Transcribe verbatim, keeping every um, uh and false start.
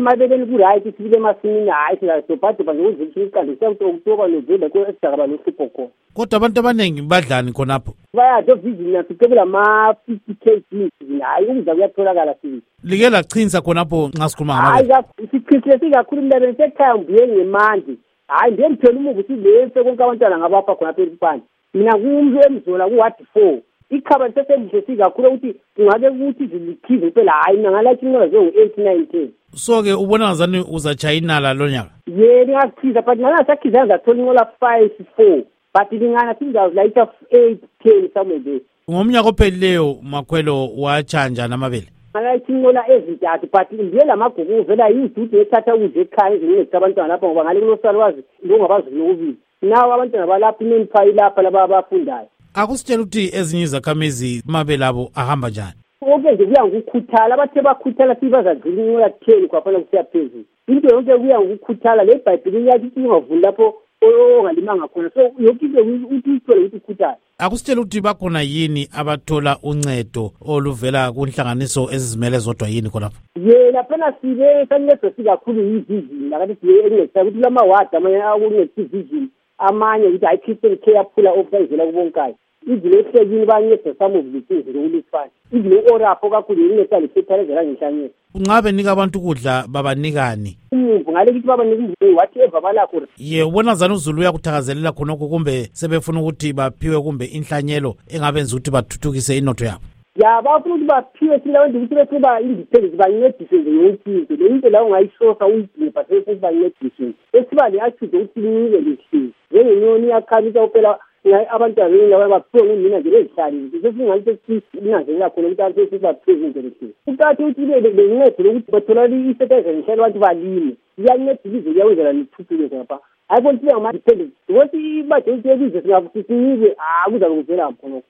emabeleni ku-right sibile emasimini hayi sizadobhadobha nje ukuze iqanda siyakutoba novemba ko-esidakaba nohlupho khona. Kodwa abantu abaningi badlani khonapho? Bayade ovizini nasicebela ama-fifty kg hayi ukudla kuyatholakala sibili. Like lachinisa khonapho nxa sikhuluma ngamabele? Hayi sichithile sikakhulu emntabeni sekhaya ngibuye ngemandi. Hayi ndiye ngithela umubi silese konke abantwana ngabapha khonapha elipande. Mina kumntu emzola ku-ward four. Ikhaba liseselihle sikakhulu ukuthi kungabe ukuthi zilithize impela hayi mina ngalathi inqola zongu-eight nine ten. So-ke ubona ngazani uzatshaya inala lo nyaka? Ye ngingakhiza but ngangasakhizanga ngathola inqola five four but lingana sizawulayitha eight ten somewhere there. Ngomnyaka ophelileyo Makhwelo watshanja namabele? Ngalathi inqola ezintathu but ndiye lamagugu uvela yidudu ethatha ukudla ekhaya ezincedisa abantwana lapha ngoba ngale kunosalwazi longabazi nokubili. Nawo abantwana balapha imeni phayi lapha laba abafundayo. Akusitshela ukuthi ezinye izakhamizi amabele abo ahamba njani? Konke nje kuya ngokukhuthala abathe bakhuthala sibazagcina inqola ten kwaphela kusiya phezulu. Into yonke kuya ngokukhuthala le bhayibheli yathi ingavuli lapho ongalimanga khona so yonke into uthi ithole ukuthi ukhuthala. Akusitshela ukuthi bakhona yini abathola uncedo oluvela kunhlanganiso ezizimele zodwa yini khonapho? Ye laphana sibe sancedwa sikakhulu yivizini lakathi siye encedisa ukuthi lamawadi amanye akuncedisa ivizini amanye ukuthi hayi Christian care yaphula ofayizela kubonkayo. Izilo ehlekini bancedisa some of the things lokulifana. Izilo orapho kakhulu incedisa lesethalezela ngenhlanyelo. Ungabe nika abantu ukudla babanikani? Umvu ngale ukuthi babanika izilo whatever balakho. Ye ubona zani uZulu uyakuthakazelela khonoko kumbe sebefuna ukuthi baphiwe kumbe inhlanyelo engabenza ukuthi bathuthukise inotho yabo? Ya bafuna ukuthi baphiwe silawenza ukuthi bekuba independence bancedise nje yonke into. Le into la ungayisosa uyidinge but bese bancedise. Esibali athuze ukuthi ninike lesizo. Njengenyoni yakhalisa uphela abantwana bengaba baphiwe ngumina nje lezihlali sesingathi sinazelela khona ukuthi abantu sesibaphiwe nje lezihlali. Ukathi uthi lencede lokuthi bathola isethaza ngihlala abantu balime. Iyancedisa izwe yawenzela lithuthuke lapha. Hayi konke ngama dependence. Ukuthi baje ukuthi singavuthi sinike akuza ukuvela khona.